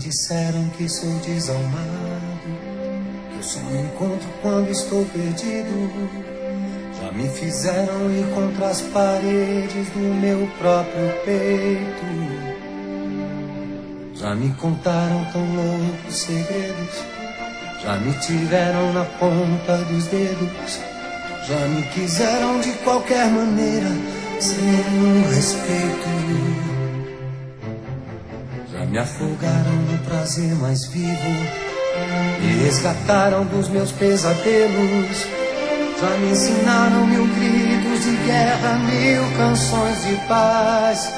disseram que sou desalmado, que eu só me encontro quando estou perdido. Já me fizeram ir contra as paredes do meu próprio peito. Já me contaram tão loucos segredos, já me tiveram na ponta dos dedos. Já me quiseram de qualquer maneira, sem nenhum respeito. Já me afogaram no prazer mais vivo, me resgataram dos meus pesadelos. Já me ensinaram 1000 gritos de guerra, 1000 canções de paz.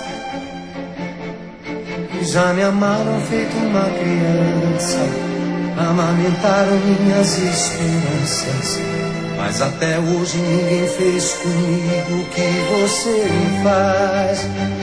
E já me amaram feito uma criança, amamentaram minhas esperanças. Mas até hoje ninguém fez comigo o que você me faz.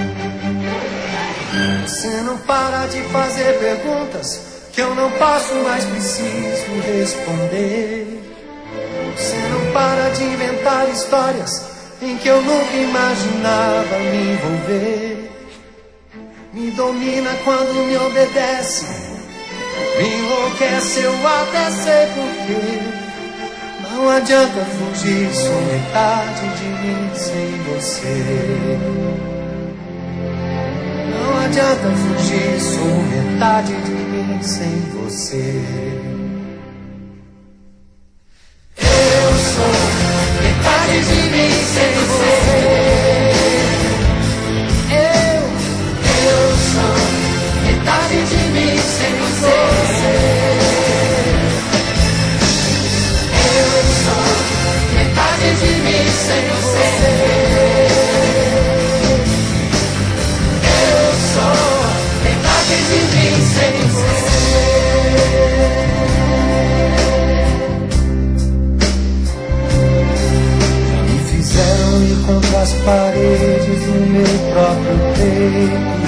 Você não para de fazer perguntas que eu não posso mais preciso responder. Você não para de inventar histórias em que eu nunca imaginava me envolver. Me domina quando me obedece, me enlouquece, eu até sei porquê. Não adianta fugir, sou metade de mim sem você. Não adianta fugir, sou metade de mim sem você. Eu sou metade de mim sem você. Eu sou metade de mim sem você. Metade de mim sem você. Eu sou metade de mim sem você. Já me fizeram ir contra as paredes do meu próprio peito.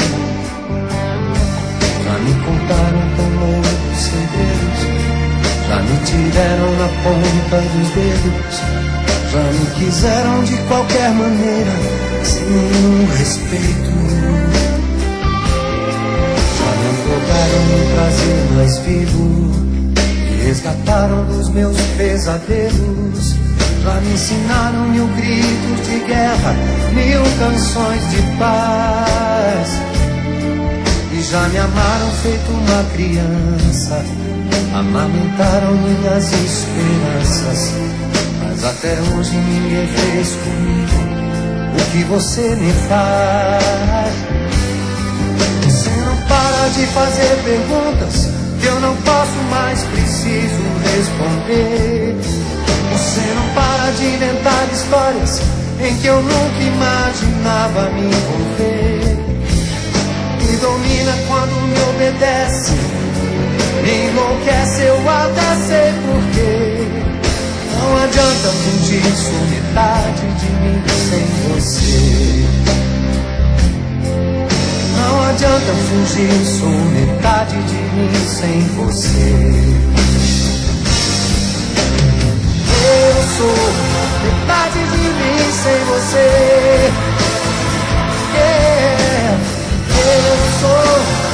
Já me contaram tão loucos segredos, já me tiveram na ponta dos dedos. Já me quiseram de qualquer maneira, sem nenhum respeito. Já me afogaram no prazer mais vivo, me resgataram dos meus pesadelos. Já me ensinaram 1000 gritos de guerra, 1000 canções de paz. E já me amaram feito uma criança, amamentaram minhas esperanças. Mas até hoje ninguém fez comigo o que você me faz. Você não para de fazer perguntas que eu não posso mais preciso responder. Você não para de inventar histórias em que eu nunca imaginava me envolver. Me domina quando me obedece, me enlouquece, eu até sei porquê. Não adianta fugir, sou metade de mim sem você. Não adianta fugir, sou metade de mim sem você. Eu sou metade de mim sem você. Eu sou